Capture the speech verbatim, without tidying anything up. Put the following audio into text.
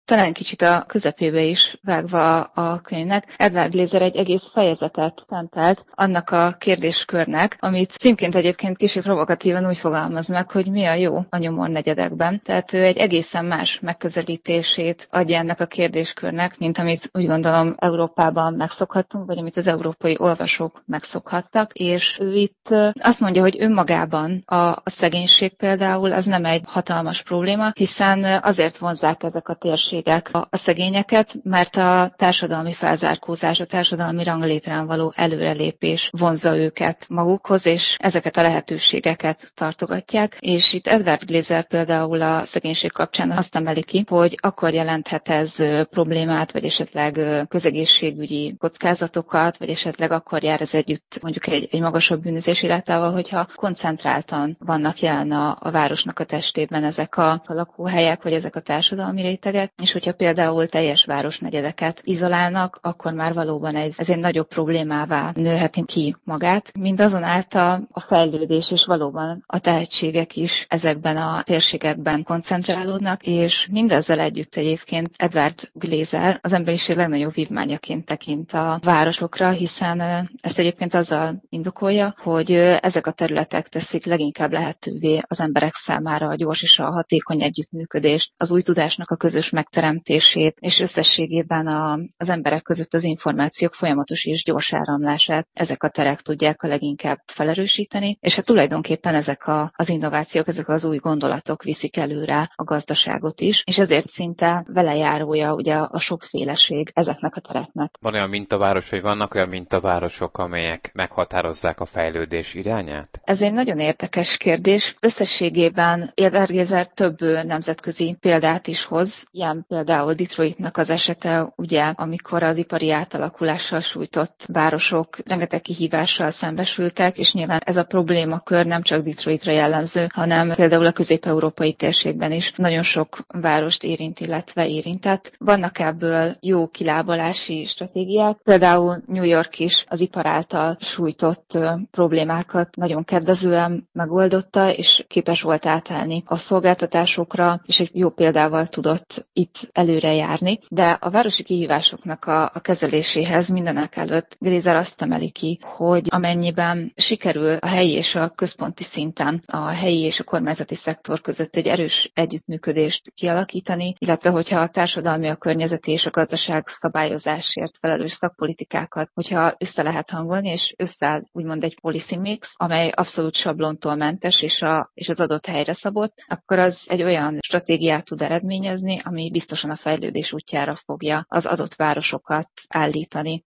talán kicsit a közepébe is vágva a könyvnek, Edward Glaeser egy egész fejezetet szentelt annak a kérdéskörnek, amit címként egyébként kicsit provokatívan úgy fogalmaz meg, hogy mi a jó a nyomor negyedekben. Tehát ő egy egészen más megközelítését adja ennek a kérdéskörnek, mint amit úgy gondolom Európában megszokhattunk, vagy amit az európai olvasók megszokhattak, és ő itt azt mondja, hogy önmagában a, a szegénység például az nem egy hatalmas probléma, hiszen azért vonzzák ezek a térségek a, a szegényeket, mert a társadalmi felzárkózás, a társadalmi ranglétrán való előrelépés vonzza őket magukhoz, és ezeket a lehetőségeket tartogatják. És itt Edward Glaeser például a szegénység kapcsán azt emeli ki, hogy akkor jelenthet ez problémát, vagy esetleg közegészségügyi kockázatokat, vagy esetleg akkor jár ez együtt mondjuk egy, egy magasabb bűnözési rátával, hogyha koncentráltan vannak jelen a, a városnak a testében ezek a, a lakóhelyek, vagy ezek a társadalmi rétegek, és hogyha például teljes városnegyedeket izolálnak, akkor már valóban ez, ez egy nagyobb problémává nőheti ki magát. Mindazonáltal a fejlődés és valóban a tehetségek is ezekben a térségekben koncentrálódnak, és mindezzel együtt egyébként Edward Glaeser az emberiség legnagyobb vívmányaként tekint a városokra, hiszen ezt egyébként azzal indokolja, hogy ezek a területek teszik leginkább lehetővé az emberek számára a gyors és a hatékony együttműködést, az új tudásnak a közös megteremtését, és összességében a, az emberek között az információk folyamatos és gyors áramlását ezek a terek tudják a leginkább felerősíteni, és hát tulajdonképpen ezek a, az innovációk, ezek az új gondolatok viszik előre a gazdaságot is, és ezért szinte velejárója ugye a sokféleség ezeknek a tereknek. Van olyan mintaváros, vagy vannak olyan mintavárosok, amelyek meghatározzák a fejlődés irányát? Ez egy nagyon érdekes kérdés. Összességében Edward Glaeser több nemzetközi példát is hoz. Ilyen például Detroitnak az esete, ugye, amikor az ipari átalakulással sújtott városok rengeteg kihívással szembesültek, és nyilván ez a problémakör nem csak Detroitra jellemző, hanem például a közép-európai térségben is nagyon sok várost érint, illetve érintett. Vannak ebből jó kilábalási stratégiák. Például New York is az ipar által sújtott problémákat nagyon kedvezően megoldotta, és képes volt átállni a szolgáltatásokra, és egy jó példával tudott itt előre járni. De a városi kihívásoknak a, a kezeléséhez mindenek előtt Glaeser azt emeli ki, hogy amennyiben sikerül a helyi és a központi szinten a helyi és a kormányzati szektor között egy erős együttműködést kialakítani, illetve hogyha a társadalmi, a környezeti és a gazdaság szabályozásért felelős szakpolitikákat, hogyha össze lehet hangolni, és összeáll úgymond egy policy mix, amely abszolút sablontól mentes és, a, és az adott helyre szabott, akkor az egy olyan stratégiát tud eredményezni, ami biztosan a fejlődés útjára fogja az adott városokat állítani.